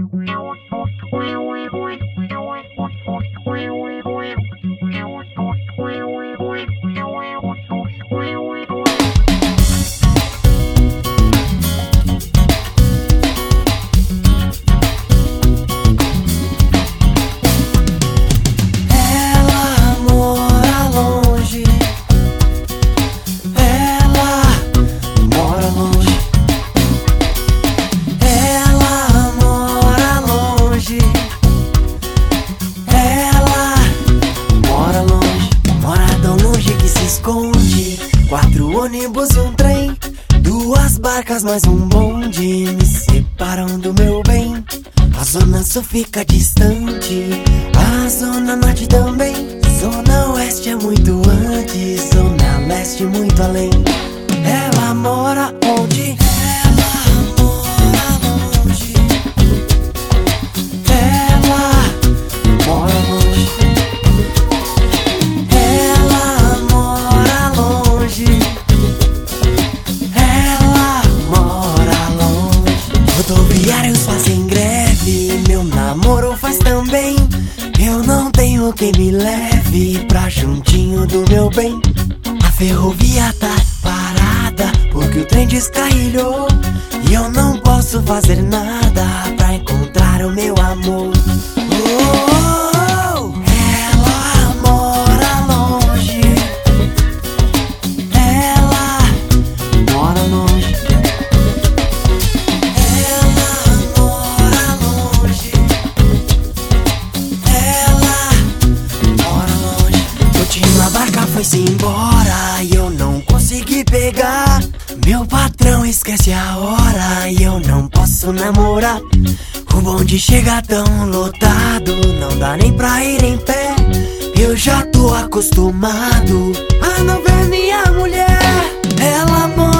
Quatro ônibus e um trem, duas barcas mais um bonde me separam do meu bem. A zona sul fica distante, a zona norte também. Zona oeste é muito antes, zona leste muito além. Ela mora onde? Ela mora longe. Ela mora longe. Ela mora longe. Ela mora longe. Rodoviários fazem greve, meu namoro faz também. Eu não tenho quem me leve pra juntinho do meu bem. A ferrovia tá parada porque o trem descarrilhou, e eu não posso fazer nada pra encontrar o meu amor. Ela mora longe. Ela mora longe. Ela mora longe. Ela mora longe. Última barca foi-se embora e eu não consegui pegar. Meu patrão esquece a hora e eu não posso namorar. O bonde chega tão lotado, não dá nem pra ir em pé. Eu já tô acostumado a não ver minha mulher. Ela mora